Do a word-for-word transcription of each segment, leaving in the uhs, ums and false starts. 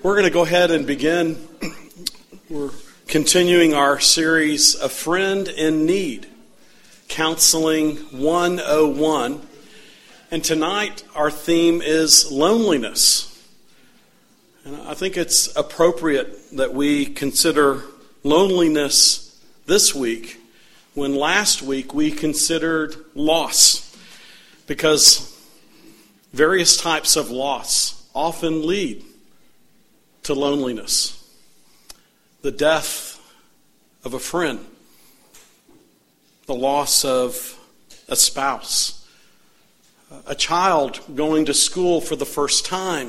We're going to go ahead and begin. We're continuing our series, A Friend in Need, Counseling one oh one. And tonight our theme is loneliness. And I think it's appropriate that we consider loneliness this week when last week we considered loss, because various types of loss often lead to loneliness. The death of a friend, the loss of a spouse, a child going to school for the first time,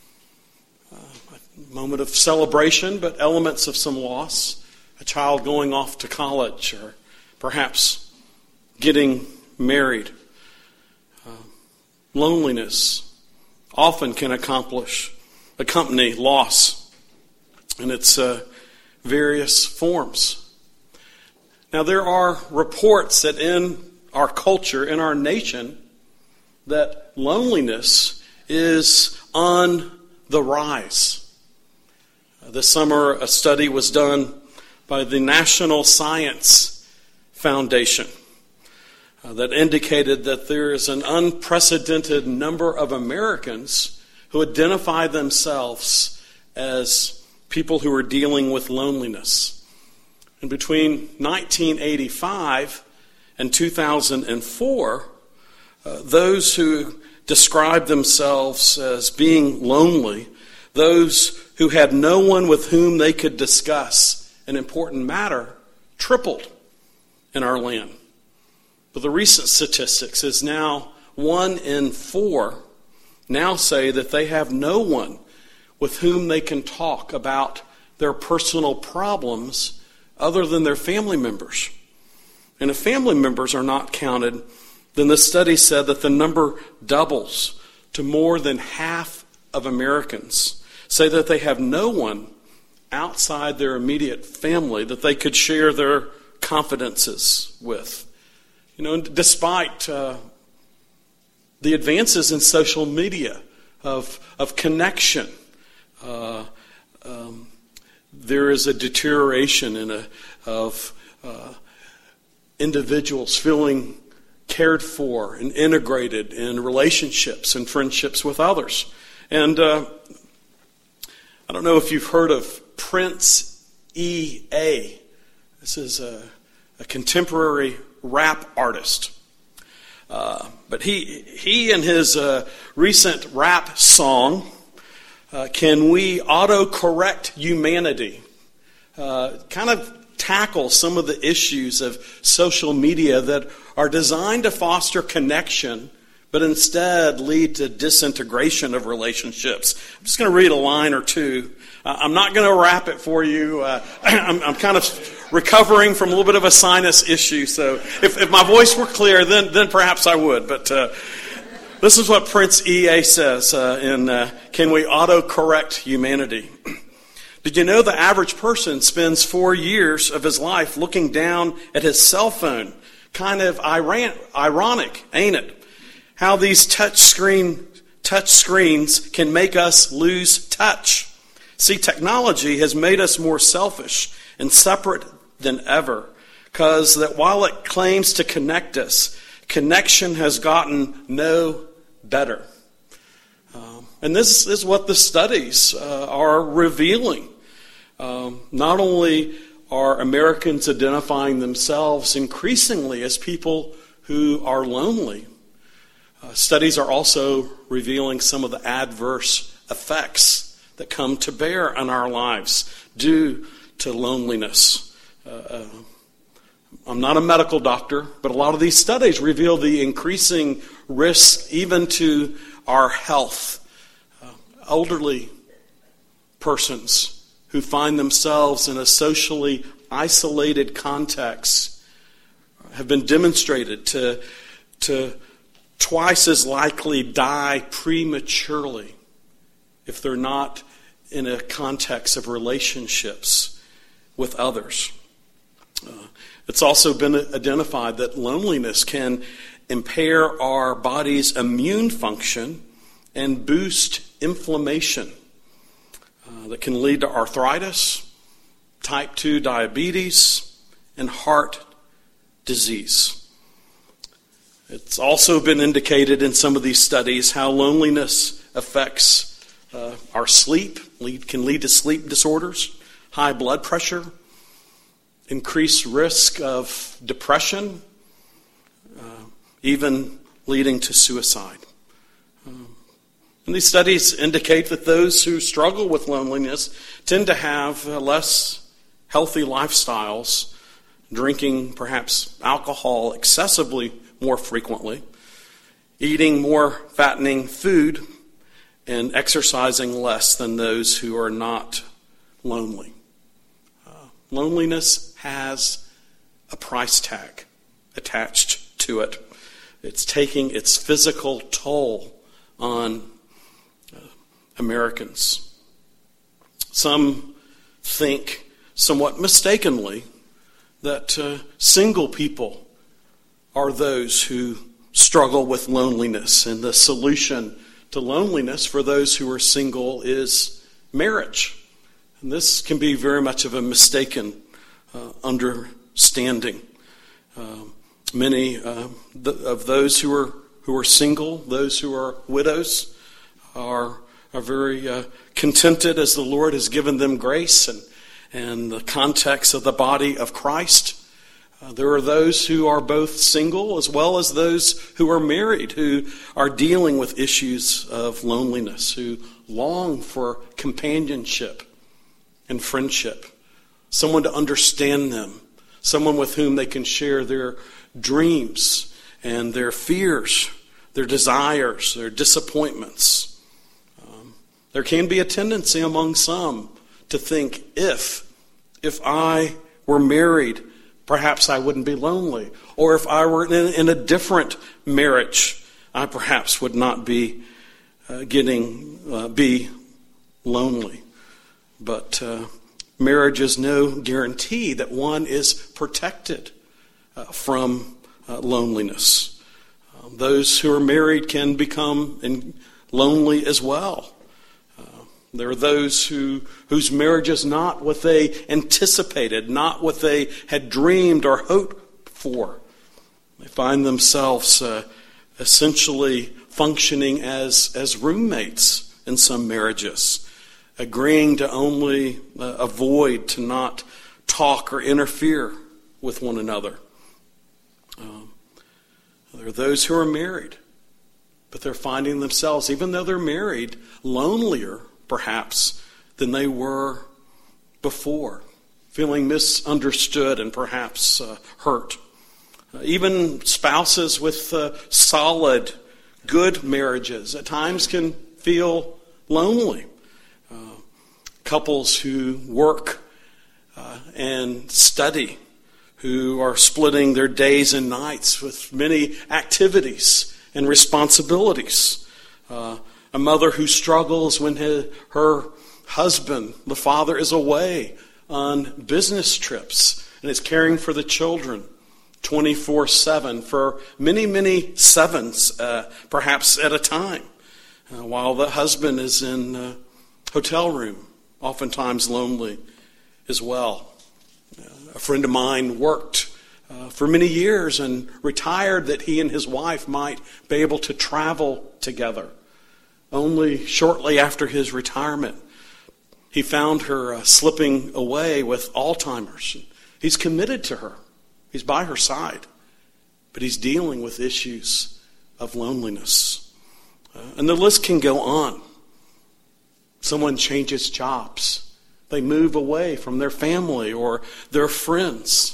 a moment of celebration but elements of some loss, a child going off to college or perhaps getting married. Uh, loneliness often can accomplish accompany loss in its uh, various forms. Now, there are reports that in our culture, in our nation, that loneliness is on the rise. Uh, this summer, a study was done by the National Science Foundation uh, that indicated that there is an unprecedented number of Americans who identify themselves as people who are dealing with loneliness. And between nineteen eighty-five and two thousand four, uh, those who described themselves as being lonely, those who had no one with whom they could discuss an important matter, tripled in our land. But the recent statistics is now one in four now say that they have no one with whom they can talk about their personal problems other than their family members. And if family members are not counted, then the study said that the number doubles to more than half of Americans say that they have no one outside their immediate family that they could share their confidences with. You know, despite uh, the advances in social media of of connection, uh, um, there is a deterioration in a, of uh, individuals feeling cared for and integrated in relationships and friendships with others. And uh, I don't know if you've heard of Prince E A. This is a, a contemporary rap artist. Uh, but he he and his uh, recent rap song, uh, Can We Autocorrect Humanity, uh, kind of tackles some of the issues of social media that are designed to foster connection, but instead lead to disintegration of relationships. I'm just going to read a line or two. Uh, I'm not going to rap it for you. Uh, I'm, I'm kind of recovering from a little bit of a sinus issue, so if, if my voice were clear, then then perhaps I would. But uh, this is what Prince E A says uh, in uh, Can We Autocorrect Humanity? Did you know the average person spends four years of his life looking down at his cell phone? Kind of iran- ironic, ain't it? How these touch screen touch screens can make us lose touch. See, technology has made us more selfish and separate than ever, because that while it claims to connect us, connection has gotten no better. Um, and this is what the studies uh, are revealing. Um, not only are Americans identifying themselves increasingly as people who are lonely, uh, studies are also revealing some of the adverse effects that come to bear on our lives due to loneliness. Uh, uh, I'm not a medical doctor, but a lot of these studies reveal the increasing risk even to our health. Uh, elderly persons who find themselves in a socially isolated context have been demonstrated to, to twice as likely die prematurely if they're not in a context of relationships with others. Uh, it's also been identified that loneliness can impair our body's immune function and boost inflammation. Uh, uh, that can lead to arthritis, type two diabetes, and heart disease. It's also been indicated in some of these studies how loneliness affects uh, our sleep, lead, can lead to sleep disorders, high blood pressure, increased risk of depression, uh, even leading to suicide. Um, and these studies indicate that those who struggle with loneliness tend to have uh, less healthy lifestyles, drinking perhaps alcohol excessively more frequently, eating more fattening food, and exercising less than those who are not lonely. Uh, loneliness has a price tag attached to it. It's taking its physical toll on uh, Americans. Some think, somewhat mistakenly, that uh, single people are those who struggle with loneliness, and the solution to loneliness for those who are single is marriage. And this can be very much of a mistaken uh, understanding. Uh, many uh, th- of those who are who are single, those who are widows, are are very uh, contented as the Lord has given them grace and and the context of the body of Christ. Uh, there are those who are both single as well as those who are married, who are dealing with issues of loneliness, who long for companionship and friendship, someone to understand them, someone with whom they can share their dreams and their fears, their desires, their disappointments. Um, there can be a tendency among some to think, if, if I were married, perhaps I wouldn't be lonely. Or if I were in, in a different marriage, I perhaps would not be uh, getting, uh, be lonely. But uh, marriage is no guarantee that one is protected uh, from uh, loneliness. Uh, those who are married can become in, lonely as well. There are those who whose marriage is not what they anticipated, not what they had dreamed or hoped for. They find themselves uh, essentially functioning as, as roommates in some marriages, agreeing to only uh, avoid, to not talk or interfere with one another. Um, there are those who are married, but they're finding themselves, even though they're married, lonelier perhaps than they were before, feeling misunderstood and perhaps uh, hurt. Uh, even spouses with uh, solid, good marriages at times can feel lonely. Uh, couples who work uh, and study, who are splitting their days and nights with many activities and responsibilities. Uh, A mother who struggles when his, her husband, the father, is away on business trips and is caring for the children twenty-four seven for many, many sevens, uh, perhaps at a time, uh, while the husband is in a hotel room, oftentimes lonely as well. Uh, a friend of mine worked uh, for many years and retired that he and his wife might be able to travel together. Only shortly after his retirement, he found her uh, slipping away with Alzheimer's. He's committed to her. He's by her side. But he's dealing with issues of loneliness. Uh, and the list can go on. Someone changes jobs. They move away from their family or their friends.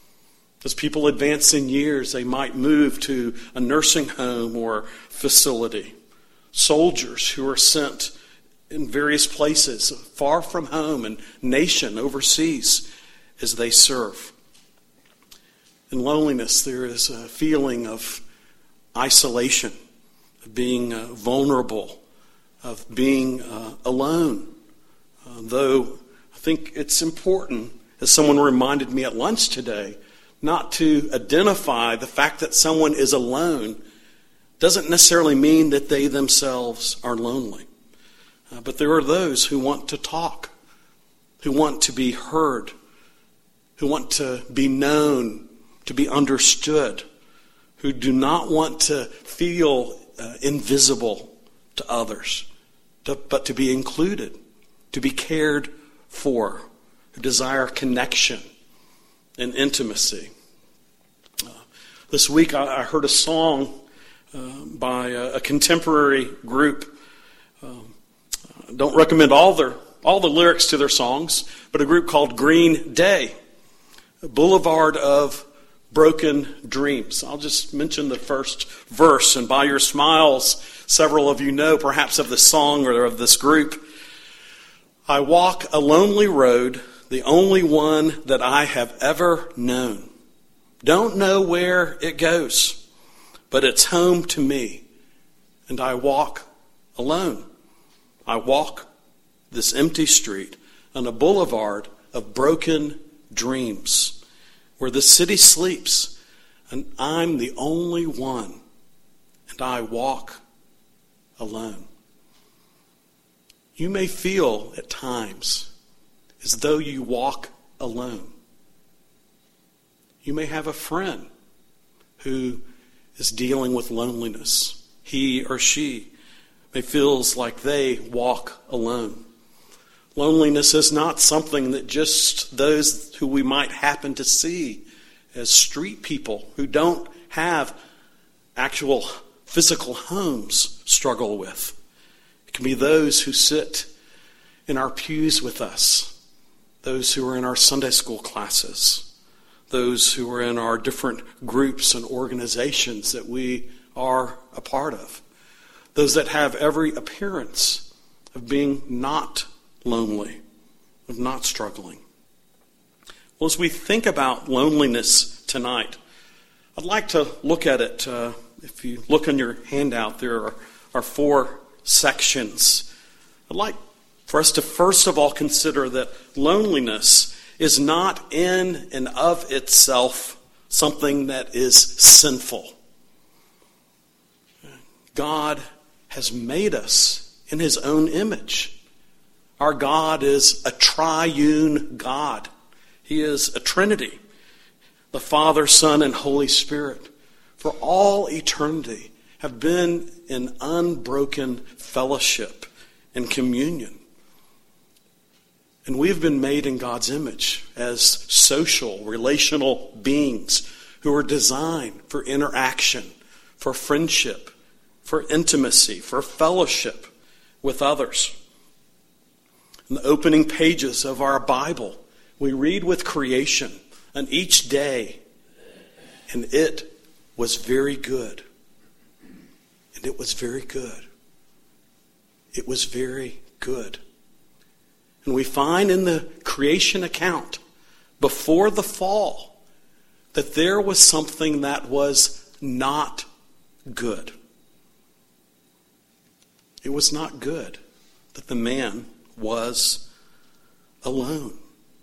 As people advance in years, they might move to a nursing home or facility. Soldiers who are sent in various places, far from home and nation overseas, as they serve. In loneliness, there is a feeling of isolation, of being uh, vulnerable, of being uh, alone. Uh, though I think it's important, as someone reminded me at lunch today, not to identify the fact that someone is alone doesn't necessarily mean that they themselves are lonely. Uh, but there are those who want to talk, who want to be heard, who want to be known, to be understood, who do not want to feel uh, invisible to others, to, but to be included, to be cared for, who desire connection and intimacy. Uh, this week I, I heard a song uh, by a, a contemporary group. Um, I don't recommend all their all the lyrics to their songs, but a group called Green Day, a Boulevard of Broken Dreams. I'll just mention the first verse, and by your smiles, several of you know perhaps of this song or of this group. I walk a lonely road, the only one that I have ever known. Don't know where it goes, but it's home to me, and I walk alone. I walk this empty street on a boulevard of broken dreams, where the city sleeps, and I'm the only one, and I walk alone. You may feel at times as though you walk alone. You may have a friend who is dealing with loneliness. He or she may feels like they walk alone. Loneliness is not something that just those who we might happen to see as street people who don't have actual physical homes struggle with. It can be those who sit in our pews with us, those who are in our Sunday school classes, those who are in our different groups and organizations that we are a part of, those that have every appearance of being not lonely, of not struggling. Well, as we think about loneliness tonight, I'd like to look at it. Uh, if you look on your handout, there are, are four sections. I'd like for us to first of all consider that loneliness is not in and of itself something that is sinful. God has made us in his own image. Our God is a triune God. He is a Trinity, the Father, Son, and Holy Spirit, for all eternity have been in unbroken fellowship and communion. And we have been made in God's image as social, relational beings who are designed for interaction, for friendship, for intimacy, for fellowship with others. In the opening pages of our Bible, we read with creation, and each day, and it was very good. And it was very good. It was very good. And we find in the creation account, before the fall, that there was something that was not good. It was not good that the man was alone.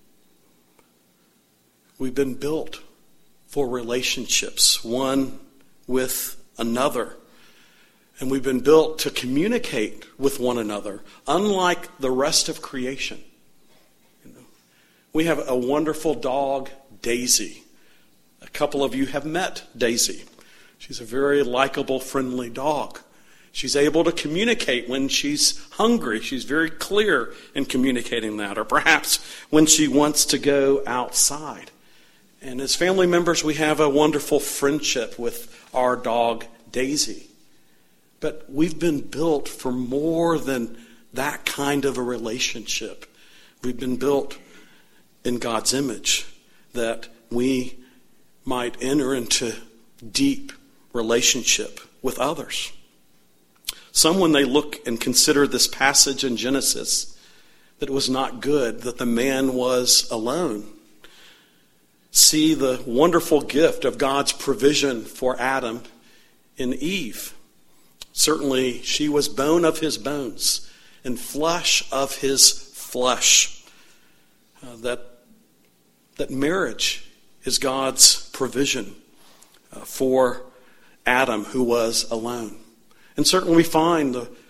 We've been built for relationships, one with another. And we've been built to communicate with one another, unlike the rest of creation. You know, we have a wonderful dog, Daisy. A couple of you have met Daisy. She's a very likable, friendly dog. She's able to communicate when she's hungry. She's very clear in communicating that. Or perhaps when she wants to go outside. And as family members, we have a wonderful friendship with our dog, Daisy. But we've been built for more than that kind of a relationship. We've been built in God's image that we might enter into deep relationship with others. Some, when they look and consider this passage in Genesis, that it was not good that the man was alone, see the wonderful gift of God's provision for Adam in Eve. Certainly, she was bone of his bones and flesh of his flesh. Uh, that, that marriage is God's provision uh, for Adam, who was alone. And certainly we find the,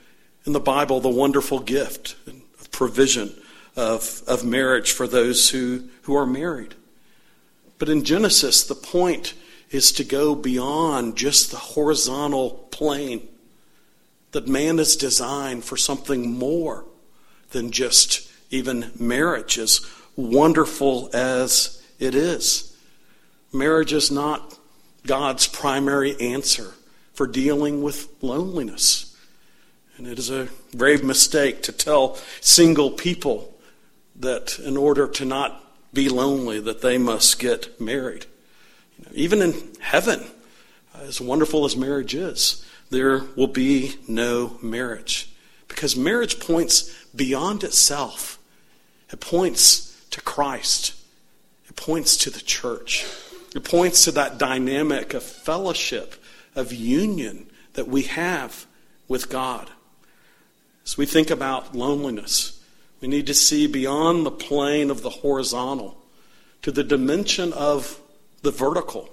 in the Bible the wonderful gift of provision of, of marriage for those who, who are married. But in Genesis, the point is to go beyond just the horizontal plane. That man is designed for something more than just even marriage, as wonderful as it is. Marriage is not God's primary answer for dealing with loneliness. And it is a grave mistake to tell single people that in order to not be lonely, that they must get married. You know, even in heaven, as wonderful as marriage is, there will be no marriage. Because marriage points beyond itself. It points to Christ. It points to the church. It points to that dynamic of fellowship, of union that we have with God. As we think about loneliness, we need to see beyond the plane of the horizontal to the dimension of the vertical.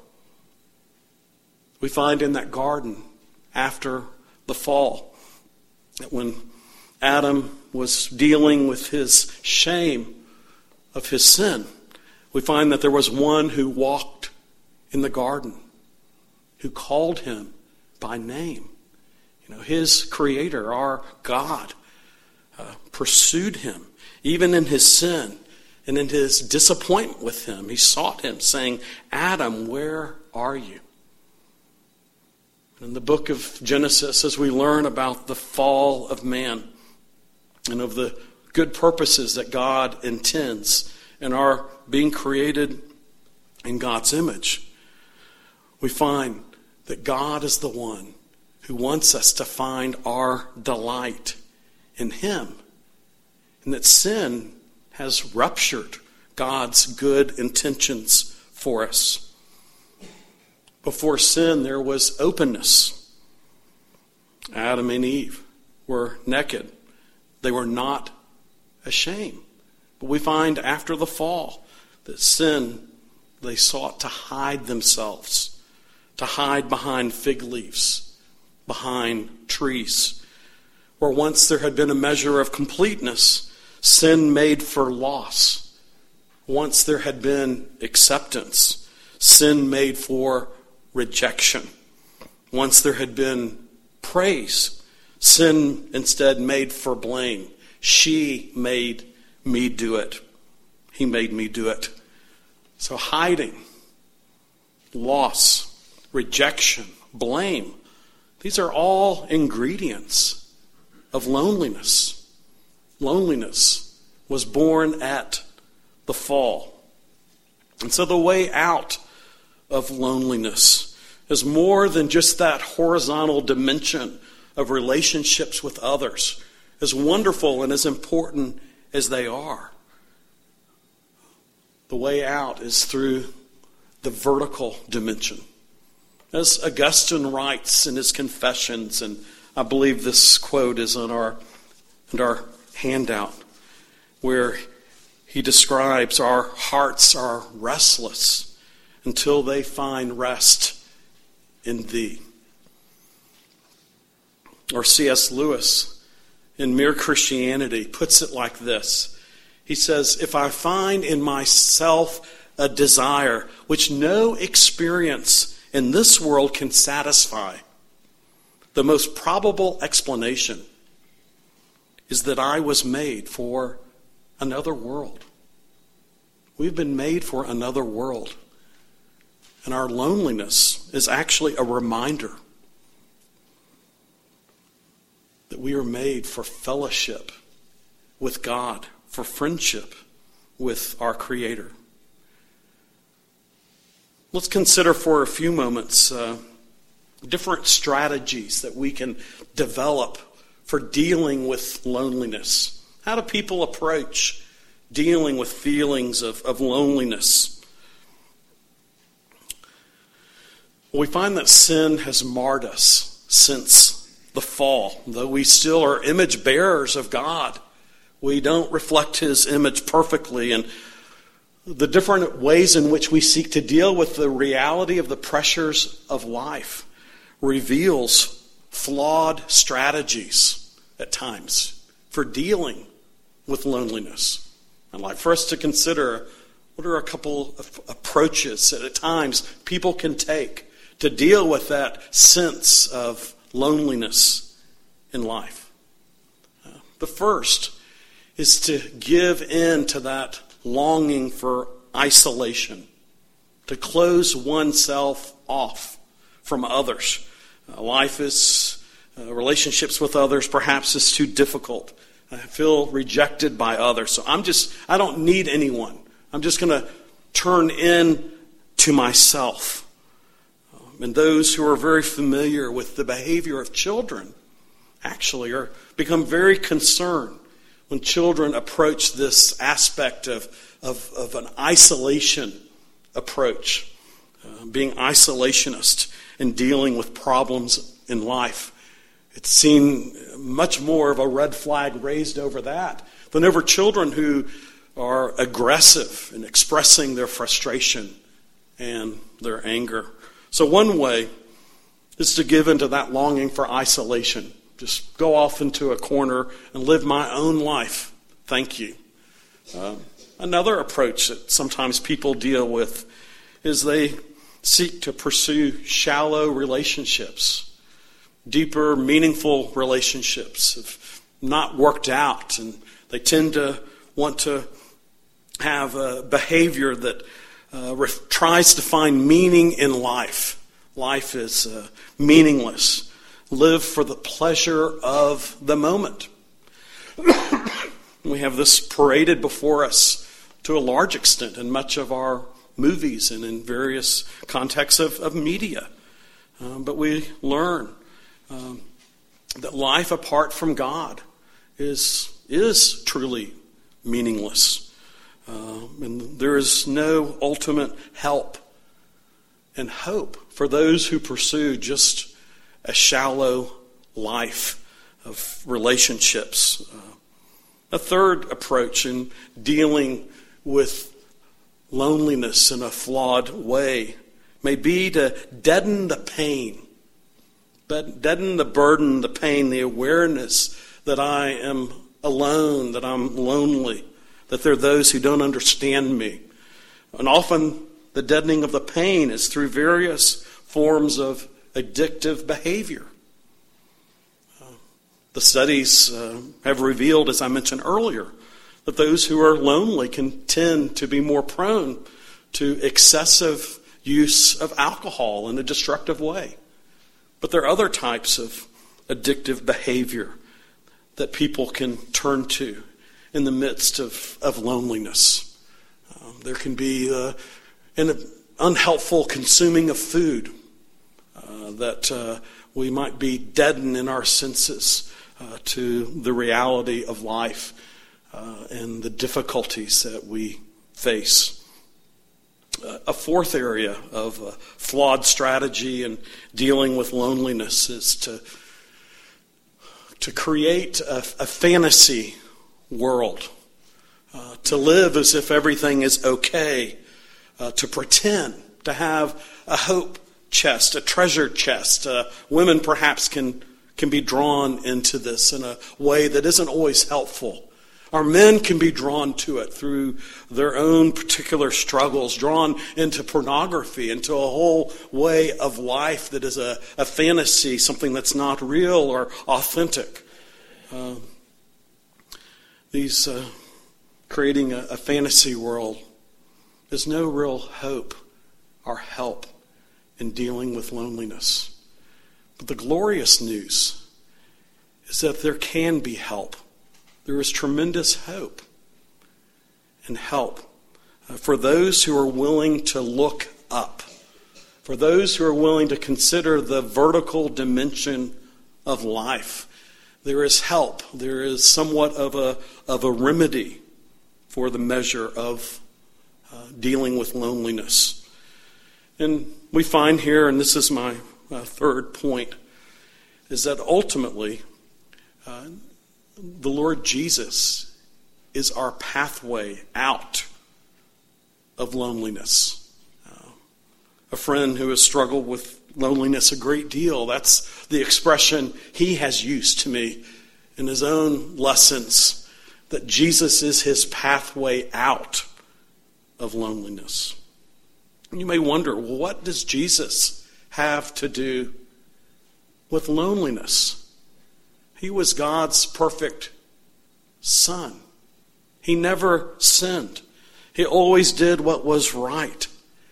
We find in that garden after the fall that when Adam was dealing with his shame of his sin, we find that there was one who walked in the garden, who called him by name. You know, his creator, our God, uh, pursued him, even in his sin and in his disappointment with him. He sought him, saying, "Adam, where are you?" In the book of Genesis, as we learn about the fall of man and of the good purposes that God intends and are being created in God's image, we find that God is the one who wants us to find our delight in him, and that sin has ruptured God's good intentions for us. Before sin, there was openness. Adam and Eve were naked. They were not ashamed. But we find after the fall that sin, they sought to hide themselves, to hide behind fig leaves, behind trees. Where once there had been a measure of completeness, sin made for loss. Once there had been acceptance, sin made for rejection. Once there had been praise, sin instead made for blame. She made me do it. He made me do it. So hiding, loss, rejection, blame, these are all ingredients of loneliness. Loneliness was born at the fall. And so the way out of loneliness is more than just that horizontal dimension of relationships with others, as wonderful and as important as they are. The way out is through the vertical dimension. As Augustine writes in his Confessions, and I believe this quote is on our, on our handout, where he describes our hearts are restless until they find rest in thee. Or C S Lewis, in Mere Christianity, puts it like this. He says, "If I find in myself a desire which no experience in this world can satisfy, the most probable explanation is that I was made for another world." We've been made for another world. And our loneliness is actually a reminder that we are made for fellowship with God, for friendship with our Creator. Let's consider for a few moments uh, different strategies that we can develop for dealing with loneliness. How do people approach dealing with feelings of, of loneliness? Well, we find that sin has marred us since the fall. Though we still are image bearers of God, we don't reflect His image perfectly. And the different ways in which we seek to deal with the reality of the pressures of life reveals flawed strategies at times for dealing with loneliness. I'd like for us to consider what are a couple of approaches that at times people can take to deal with that sense of loneliness in life. Uh, the first is to give in to that longing for isolation, to close oneself off from others. Uh, life is, uh, relationships with others perhaps is too difficult. I feel rejected by others. So I'm just, I don't need anyone. I'm just going to turn in to myself. Um, and those who are very familiar with the behavior of children actually are become very concerned when children approach this aspect of, of, of an isolation approach, uh, being isolationist and dealing with problems in life. It's seen much more of a red flag raised over that than over children who are aggressive in expressing their frustration and their anger. So one way is to give into that longing for isolation. Just go off into a corner and live my own life. Thank you. Uh, another approach that sometimes people deal with is they seek to pursue shallow relationships. Deeper, meaningful relationships have not worked out, and they tend to want to have a behavior that uh, ref- tries to find meaning in life. Life is uh, meaningless. Live for the pleasure of the moment. We have this paraded before us to a large extent in much of our movies and in various contexts of, of media. Uh, but we learn um, that life apart from God is, is truly meaningless. Uh, and there is no ultimate help and hope for those who pursue just a shallow life of relationships. Uh, a third approach in dealing with loneliness in a flawed way may be to deaden the pain, but deaden the burden, the pain, the awareness that I am alone, that I'm lonely, that there are those who don't understand me. And often the deadening of the pain is through various forms of addictive behavior. Uh, the studies uh, have revealed, as I mentioned earlier, that those who are lonely can tend to be more prone to excessive use of alcohol in a destructive way. But there are other types of addictive behavior that people can turn to in the midst of, of loneliness. Um, there can be uh, an unhelpful consuming of food, uh, that uh, we might be deadened in our senses uh, to the reality of life uh, and the difficulties that we face. Uh, a fourth area of uh, flawed strategy in dealing with loneliness is to to create a, a fantasy world, uh, to live as if everything is okay, uh, to pretend, to have a hope chest, a treasure chest. Uh, women perhaps can can be drawn into this in a way that isn't always helpful. Our men can be drawn to it through their own particular struggles, drawn into pornography, into a whole way of life that is a, a fantasy, something that's not real or authentic. Uh, these uh, creating a, a fantasy world is no real hope or help in dealing with loneliness. But the glorious news is that there can be help. There is tremendous hope and help uh, for those who are willing to look up, for those who are willing to consider the vertical dimension of life. There is help. There is somewhat of a of a remedy for the measure of uh, dealing with loneliness. And we find here, and this is my uh, third point, is that ultimately uh, the Lord Jesus is our pathway out of loneliness. Uh, a friend who has struggled with loneliness a great deal, that's the expression he has used to me, in his own lessons that Jesus is his pathway out of loneliness. And you may wonder, well, what does Jesus have to do with loneliness? He was God's perfect Son. He never sinned. He always did what was right.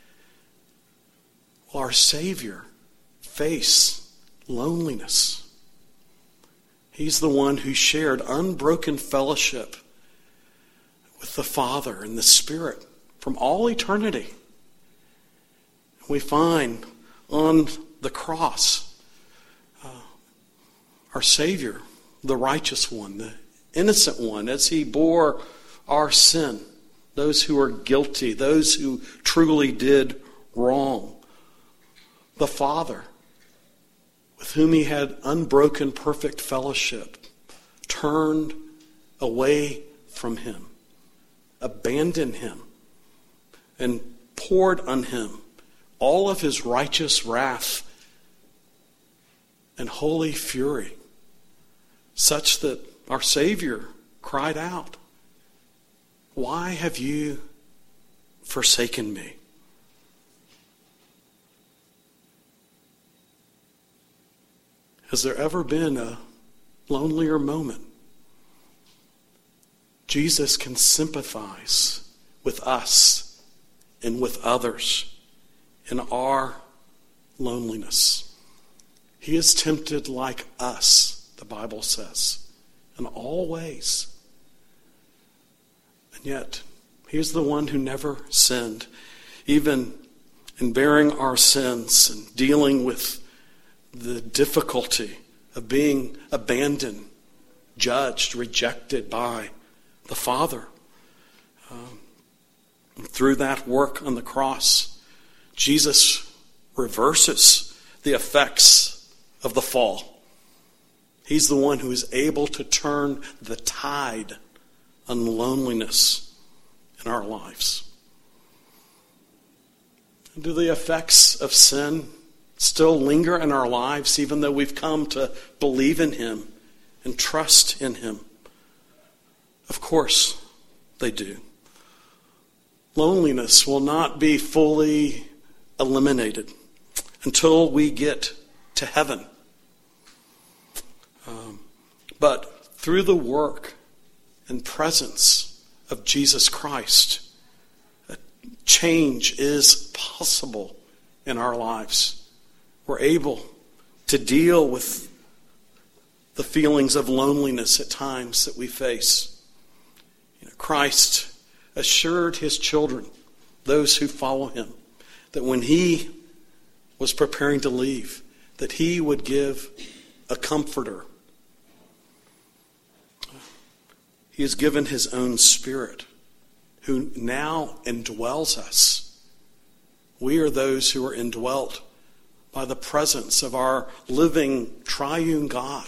Well, our Savior faced loneliness. He's the one who shared unbroken fellowship with the Father and the Spirit from all eternity. We find on the cross uh, our Savior, the righteous one, the innocent one, as he bore our sin, those who are guilty, those who truly did wrong. The Father, with whom he had unbroken perfect fellowship, turned away from him, abandoned him, and poured on him all of his righteous wrath and holy fury, such that our Savior cried out, "Why have you forsaken me?" Has there ever been a lonelier moment? Jesus can sympathize with us and with others in our loneliness. He is tempted like us, the Bible says, in all ways. And yet, he is the one who never sinned, even in bearing our sins and dealing with the difficulty of being abandoned, judged, rejected by the Father. Um, through that work on the cross, Jesus reverses the effects of the fall. He's the one who is able to turn the tide on loneliness in our lives. And do the effects of sin still linger in our lives, even though we've come to believe in him and trust in him? Of course they do. Loneliness will not be fully eliminated until we get to heaven. Um, but through the work and presence of Jesus Christ, a change is possible in our lives. We're able to deal with the feelings of loneliness at times that we face. You know, Christ assured his children, those who follow him, that when he was preparing to leave, that he would give a comforter. He has given his own Spirit, who now indwells us. We are those who are indwelt by the presence of our living triune God.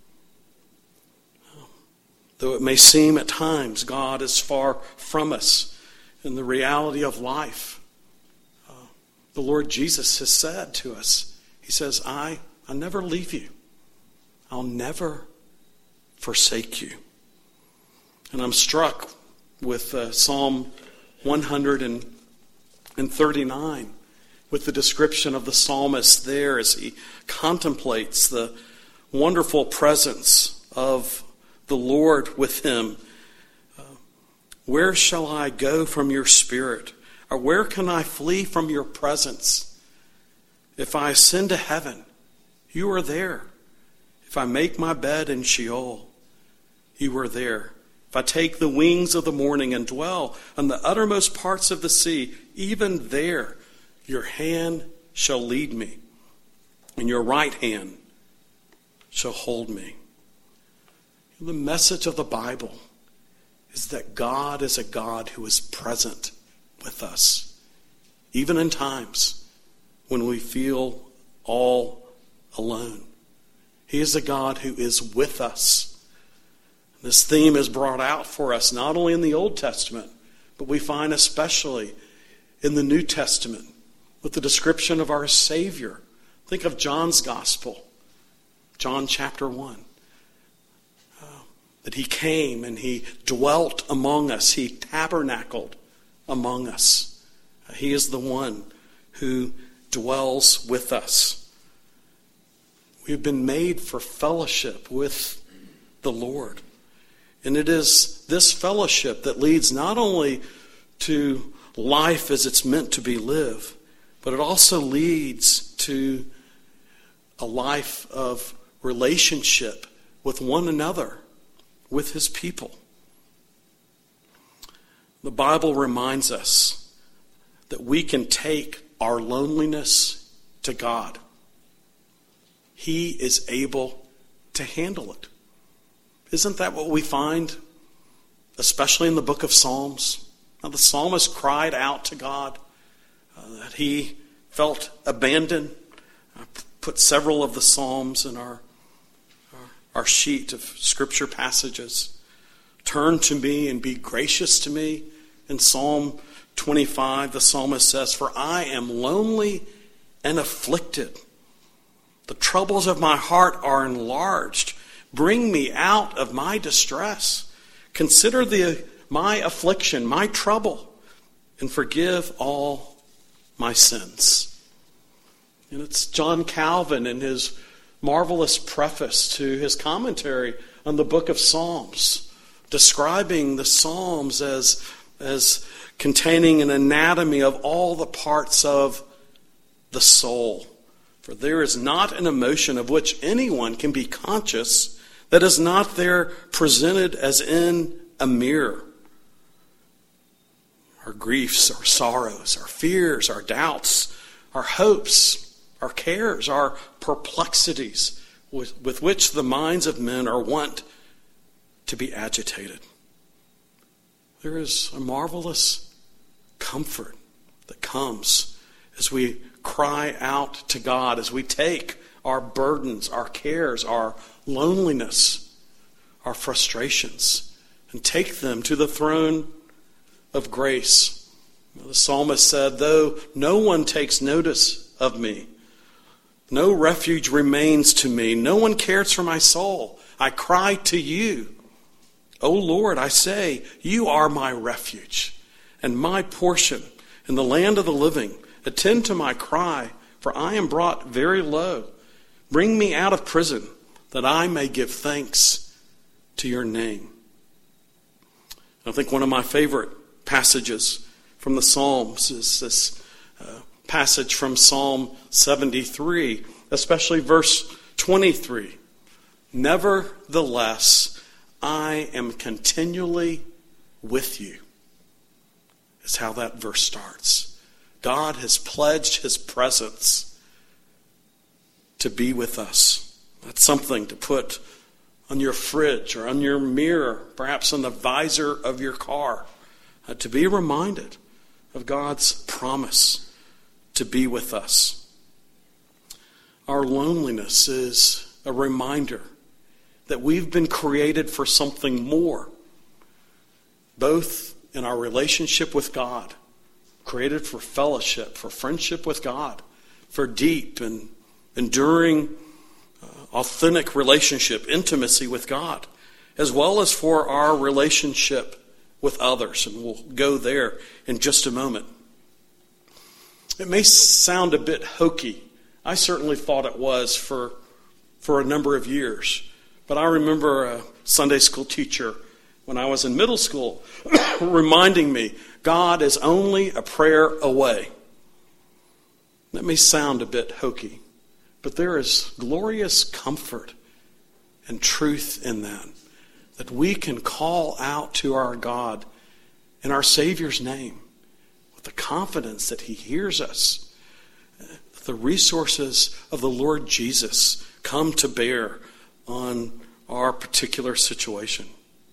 Though it may seem at times God is far from us in the reality of life, uh, the Lord Jesus has said to us, he says, I, I never leave you. I'll never forsake you. And I'm struck with uh, Psalm one thirty-nine, with the description of the psalmist there as he contemplates the wonderful presence of the Lord with him. Uh, where shall I go from your spirit? Or where can I flee from your presence? If I ascend to heaven, you are there. If I make my bed in Sheol, you are there. If I take the wings of the morning and dwell on the uttermost parts of the sea, even there your hand shall lead me, and your right hand shall hold me. The message of the Bible is that God is a God who is present with us, even in times when we feel all alone. He is a God who is with us. This theme is brought out for us not only in the Old Testament, but we find especially in the New Testament with the description of our Savior. Think of John's Gospel, John chapter one. Uh, that he came and he dwelt among us. He tabernacled among us. He is the one who dwells with us. We've been made for fellowship with the Lord. And it is this fellowship that leads not only to life as it's meant to be lived, but it also leads to a life of relationship with one another, with his people. The Bible reminds us that we can take our loneliness to God. He is able to handle it. Isn't that what we find, especially in the book of Psalms? Now, the psalmist cried out to God uh, that he felt abandoned. I put several of the Psalms in our, our, our sheet of scripture passages. Turn to me and be gracious to me. In Psalm twenty-five, the psalmist says, "For I am lonely and afflicted. The troubles of my heart are enlarged. Bring me out of my distress. Consider the my affliction, my trouble, and forgive all my sins." And it's John Calvin in his marvelous preface to his commentary on the book of Psalms, describing the Psalms as, as containing an anatomy of all the parts of the soul. For there is not an emotion of which anyone can be conscious that is not there presented as in a mirror. Our griefs, our sorrows, our fears, our doubts, our hopes, our cares, our perplexities with, with which the minds of men are wont to be agitated. There is a marvelous comfort that comes as we cry out to God, as we take our burdens, our cares, our loneliness, our frustrations, and take them to the throne of grace. The psalmist said, "Though no one takes notice of me, no refuge remains to me, no one cares for my soul. I cry to you. O Lord, I say, you are my refuge and my portion in the land of the living. Attend to my cry, for I am brought very low. Bring me out of prison, that I may give thanks to your name." I think one of my favorite passages from the Psalms is this uh, passage from Psalm seventy-three, especially verse twenty-three. "Nevertheless, I am continually with you," is how that verse starts. God has pledged his presence to be with us. That's something to put on your fridge or on your mirror, perhaps on the visor of your car, uh, to be reminded of God's promise to be with us. Our loneliness is a reminder that we've been created for something more, both in our relationship with God, created for fellowship, for friendship with God, for deep and enduring, uh, authentic relationship, intimacy with God, as well as for our relationship with others. And we'll go there in just a moment. It may sound a bit hokey. I certainly thought it was for, for a number of years. But I remember a Sunday school teacher when I was in middle school reminding me, God is only a prayer away. That may sound a bit hokey, but there is glorious comfort and truth in that, that we can call out to our God in our Savior's name with the confidence that he hears us. The resources of the Lord Jesus come to bear on our particular situation.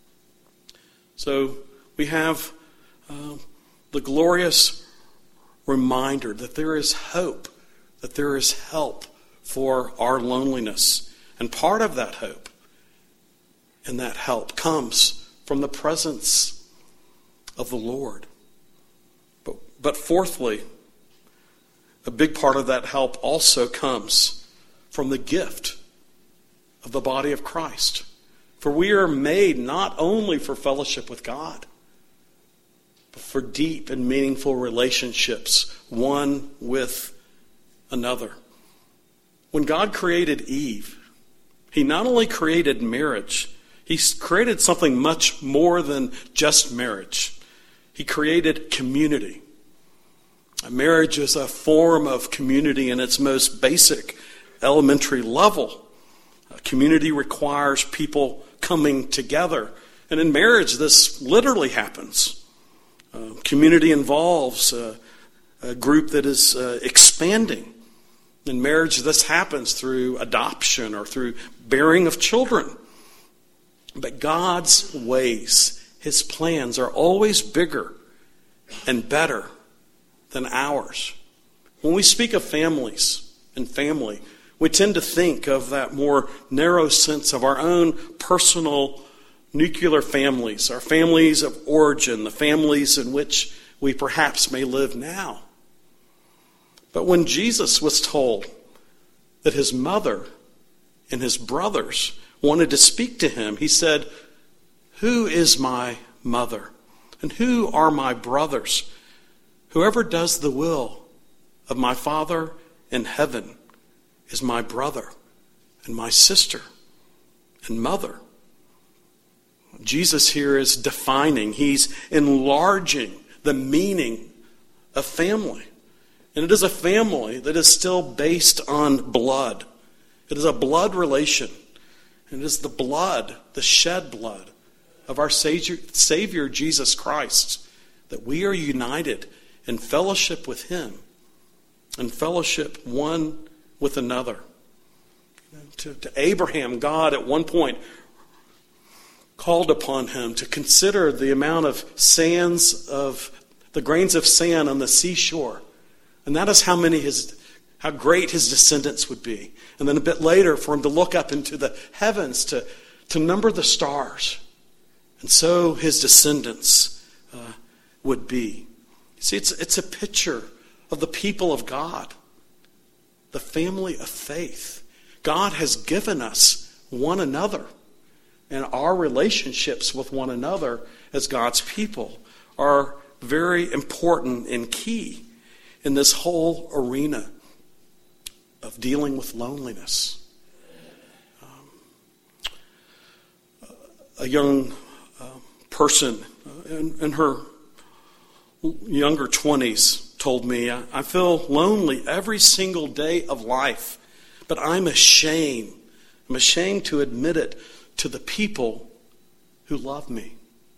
So we have uh, the glorious reminder that there is hope, that there is help for our loneliness. And part of that hope and that help comes from the presence of the Lord. But, but fourthly, a big part of that help also comes from the gift of the body of Christ, For we are made not only for fellowship with God, but for deep and meaningful relationships, one with another. When God created Eve, he not only created marriage, he created something much more than just marriage. He created community. A marriage is a form of community in its most basic, elementary level. A community requires people coming together. And in marriage, this literally happens. Uh, community involves uh, a group that is uh, expanding. In marriage, this happens through adoption or through bearing of children. But God's ways, his plans are always bigger and better than ours. When we speak of families and family, we tend to think of that more narrow sense of our own personal nuclear families, our families of origin, the families in which we perhaps may live now. But when Jesus was told that his mother and his brothers wanted to speak to him, he said, "Who is my mother? And who are my brothers? Whoever does the will of my Father in heaven is my brother and my sister and mother." Jesus here is defining, he's enlarging the meaning of family. And it is a family that is still based on blood. It is a blood relation. And it is the blood, the shed blood of our Savior, Savior Jesus Christ, that we are united in fellowship with him and fellowship one with another. To, to Abraham, God at one point called upon him to consider the amount of sands of the grains of sand on the seashore. And that is how many his, how great his descendants would be. And then a bit later for him to look up into the heavens to, to number the stars. And so his descendants uh, would be. See, it's, it's a picture of the people of God, the family of faith. God has given us one another. And our relationships with one another as God's people are very important and key in this whole arena of dealing with loneliness. Um, a young uh, person uh, in, in her younger twenties told me, I, I feel lonely every single day of life, but I'm ashamed. I'm ashamed to admit it to the people who love me.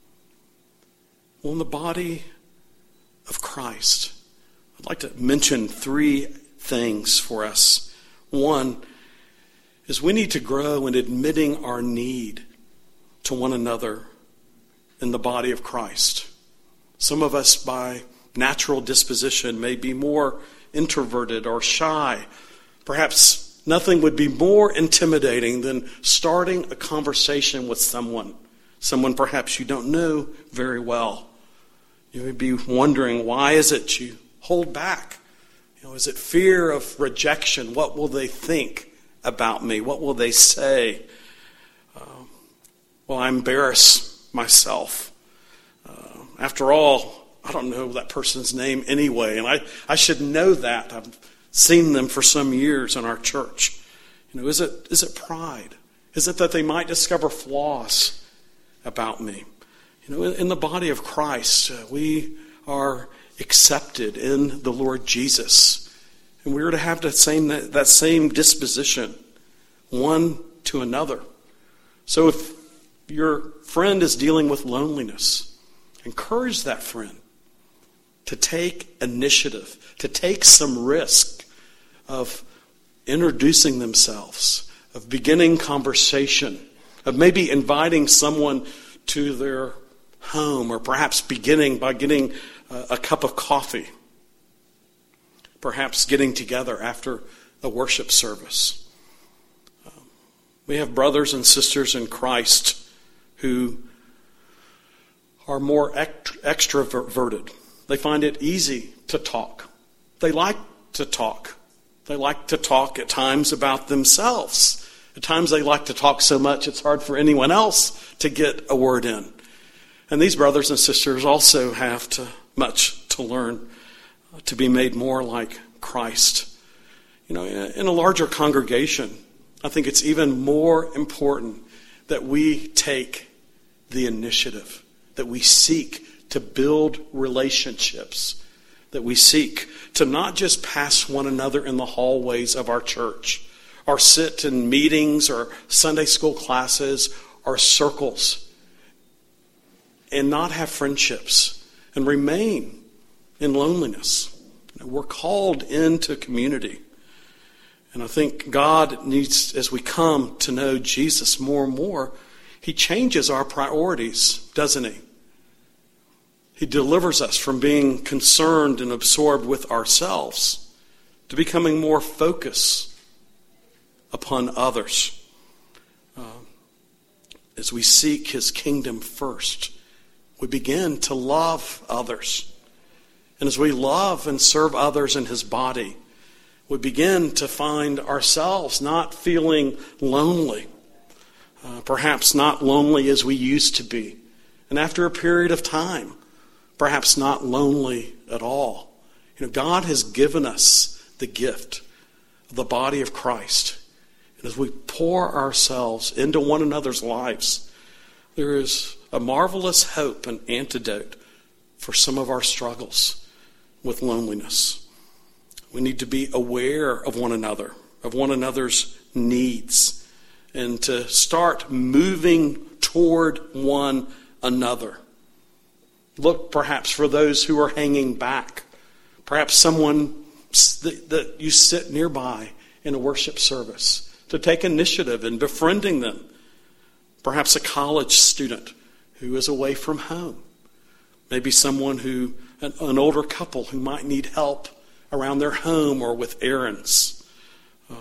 Well, in the body of Christ, I'd like to mention three things for us. One is we need to grow in admitting our need to one another in the body of Christ. Some of us, by natural disposition, may be more introverted or shy. Perhaps nothing would be more intimidating than starting a conversation with someone, someone perhaps you don't know very well. You may be wondering, why is it you hold back? You know, is it fear of rejection? What will they think about me? What will they say? Uh, well, I embarrass myself. Uh, after all, I don't know that person's name anyway, and I, I should know that. I've seen them for some years in our church. You know, is it is it pride? Is it that they might discover flaws about me? You know, in, in the body of Christ, uh, we are accepted in the Lord Jesus, and we are to have that same that, that same disposition, one to another. So, if your friend is dealing with loneliness, encourage that friend to take initiative, to take some risk of introducing themselves, of beginning conversation, of maybe inviting someone to their home, or perhaps beginning by getting a, a cup of coffee, perhaps getting together after a worship service. Um, we have brothers and sisters in Christ who are more ext- extroverted. They find it easy to talk. They like to talk. They like to talk at times about themselves. At times they like to talk so much it's hard for anyone else to get a word in. And these brothers and sisters also have to, much to learn to be made more like Christ. You know, in a larger congregation, I think it's even more important that we take the initiative, that we seek to build relationships, that we seek to not just pass one another in the hallways of our church, or sit in meetings or Sunday school classes or circles, and not have friendships and remain in loneliness. You know, we're called into community. And I think God needs, as we come to know Jesus more and more, he changes our priorities, doesn't he? He delivers us from being concerned and absorbed with ourselves to becoming more focused upon others. Uh, as we seek his kingdom first, we begin to love others. And as we love and serve others in his body, we begin to find ourselves not feeling lonely, uh, perhaps not lonely as we used to be. And after a period of time, perhaps not lonely at all. You know, God has given us the gift of the body of Christ. And as we pour ourselves into one another's lives, there is a marvelous hope and antidote for some of our struggles with loneliness. We need to be aware of one another, of one another's needs, and to start moving toward one another. Look perhaps for those who are hanging back. Perhaps someone that you sit nearby in a worship service, to take initiative in befriending them. Perhaps a college student who is away from home. Maybe someone who, an, an older couple who might need help around their home or with errands. Um,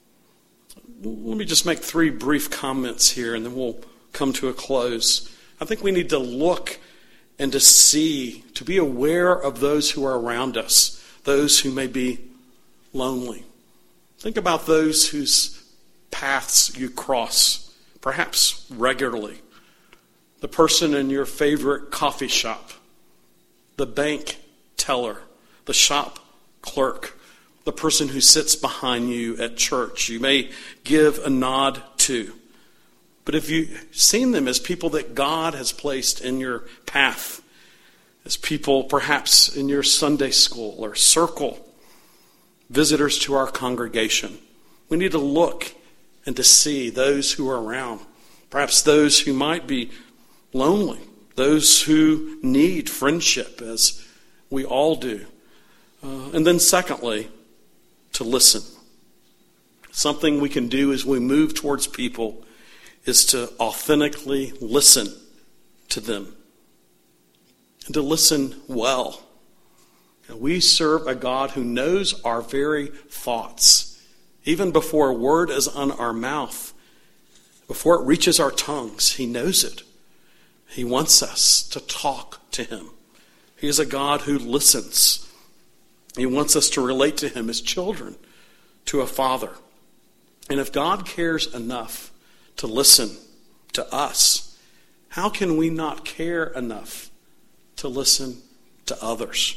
let me just make three brief comments here and then we'll come to a close. I think we need to look and to see, to be aware of those who are around us, those who may be lonely. Think about those whose paths you cross, perhaps regularly. The person in your favorite coffee shop, the bank teller, the shop clerk, the person who sits behind you at church. You may give a nod to. But if you've seen them as people that God has placed in your path, as people perhaps in your Sunday school or circle, visitors to our congregation, we need to look and to see those who are around. Perhaps those who might be lonely, those who need friendship, as we all do. Uh, and then secondly, to listen. Something we can do as we move towards people is to authentically listen to them. And to listen well. And we serve a God who knows our very thoughts. Even before a word is on our mouth, before it reaches our tongues, he knows it. He wants us to talk to him. He is a God who listens. He wants us to relate to him as children to a father. And if God cares enough to listen to us, how can we not care enough to listen to others?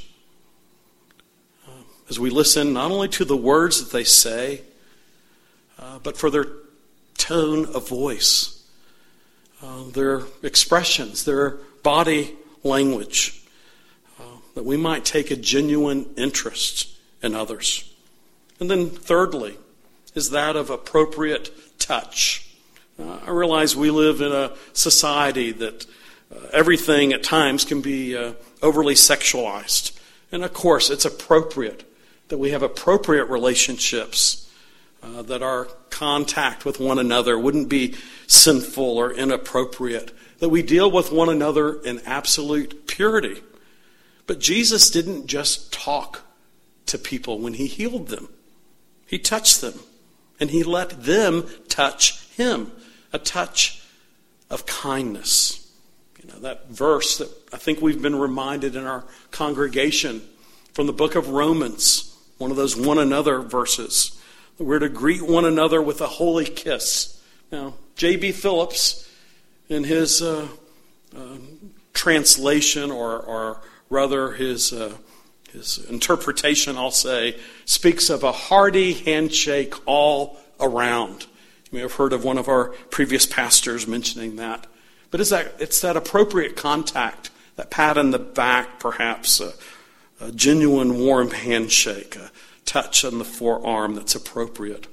Uh, as we listen not only to the words that they say, uh, but for their tone of voice, uh, their expressions, their body language, uh, that we might take a genuine interest in others. And then thirdly, is that of appropriate touch. Uh, I realize we live in a society that uh, everything at times can be uh, overly sexualized. And of course, it's appropriate that we have appropriate relationships, uh, that our contact with one another wouldn't be sinful or inappropriate, that we deal with one another in absolute purity. But Jesus didn't just talk to people when he healed them. He touched them, and he let them touch him. A touch of kindness. You know, that verse that I think we've been reminded in our congregation from the book of Romans, one of those one another verses We're to greet one another with a holy kiss. Now, J B Phillips, in his uh, uh, translation, or, or rather his uh, his interpretation, I'll say, speaks of a hearty handshake all around. You may have heard of one of our previous pastors mentioning that. But it's that, it's that appropriate contact, that pat on the back, perhaps, a, a genuine warm handshake, a touch on the forearm that's appropriate.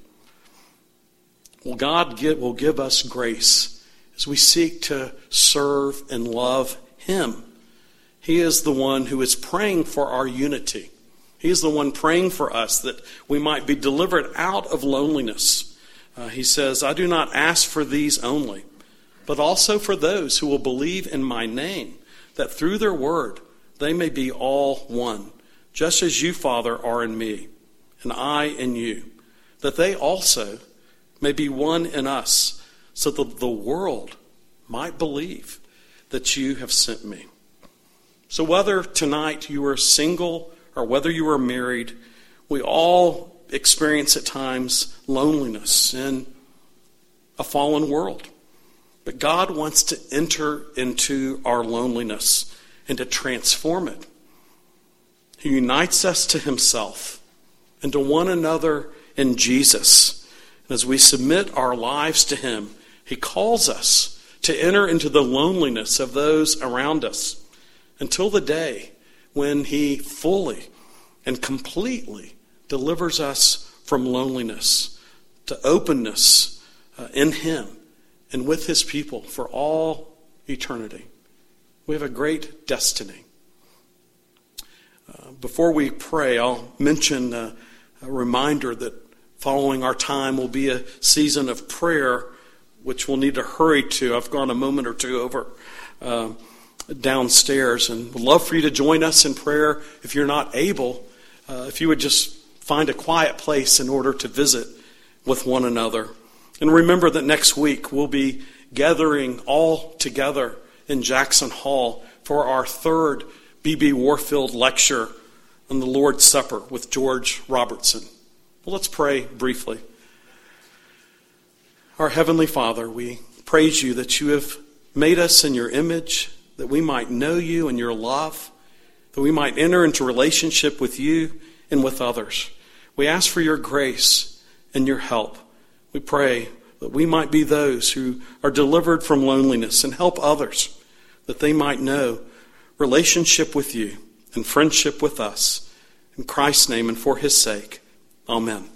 Well, God give, will give us grace as we seek to serve and love Him. He is the one who is praying for our unity. He is the one praying for us that we might be delivered out of loneliness. Uh, he says, I do not ask for these only, but also for those who will believe in my name, that through their word they may be all one, just as you, Father, are in me, and I in you, that they also may be one in us, so that the world might believe that you have sent me. So whether tonight you are single or whether you are married, we all experience at times loneliness in a fallen world. But God wants to enter into our loneliness and to transform it. He unites us to Himself and to one another in Jesus. And as we submit our lives to Him, He calls us to enter into the loneliness of those around us until the day when He fully and completely delivers us from loneliness to openness uh, in Him and with His people for all eternity. We have a great destiny. Uh, before we pray, I'll mention uh, a reminder that following our time will be a season of prayer, which we'll need to hurry to. I've gone a moment or two over uh, downstairs, and would love for you to join us in prayer. If you're not able, uh, if you would just find a quiet place in order to visit with one another. And remember that next week we'll be gathering all together in Jackson Hall for our third B B Warfield lecture on the Lord's Supper with George Robertson. Well, let's pray briefly. Our Heavenly Father, we praise you that you have made us in your image, that we might know you and your love, that we might enter into relationship with you and with others. We ask for your grace and your help. We pray that we might be those who are delivered from loneliness and help others, that they might know relationship with you and friendship with us. In Christ's name and for his sake, amen.